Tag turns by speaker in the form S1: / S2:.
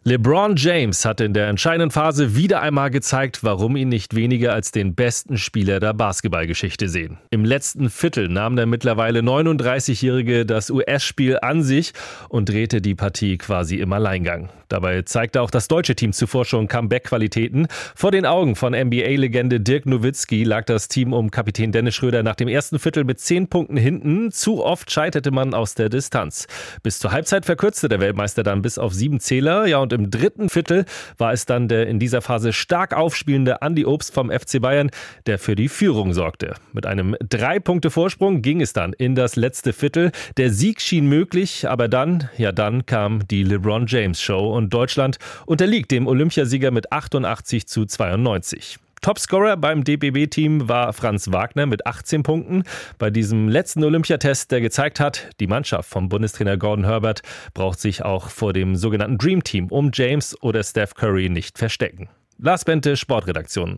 S1: LeBron James hat in der entscheidenden Phase wieder einmal gezeigt, warum ihn nicht weniger als den besten Spieler der Basketballgeschichte sehen. Im letzten Viertel nahm der mittlerweile 39-Jährige das US-Spiel an sich und drehte die Partie quasi im Alleingang. Dabei zeigte auch das deutsche Team zuvor schon Comeback-Qualitäten. Vor den Augen von NBA-Legende Dirk Nowitzki lag das Team um Kapitän Dennis Schröder nach dem ersten Viertel mit 10 Punkten hinten. Zu oft scheiterte man aus der Distanz. Bis zur Halbzeit verkürzte der Weltmeister dann bis auf 7 Zähler. Ja, und im dritten Viertel war es dann der in dieser Phase stark aufspielende Andi Obst vom FC Bayern, der für die Führung sorgte. Mit einem 3-Punkte-Vorsprung ging es dann in das letzte Viertel. Der Sieg schien möglich, aber dann kam die LeBron James Show und Deutschland unterliegt dem Olympiasieger mit 88:92. Topscorer beim DBB-Team war Franz Wagner mit 18 Punkten. Bei diesem letzten Olympiatest, der gezeigt hat, die Mannschaft vom Bundestrainer Gordon Herbert braucht sich auch vor dem sogenannten Dream Team um James oder Steph Curry nicht verstecken. Lars Bente, Sportredaktion.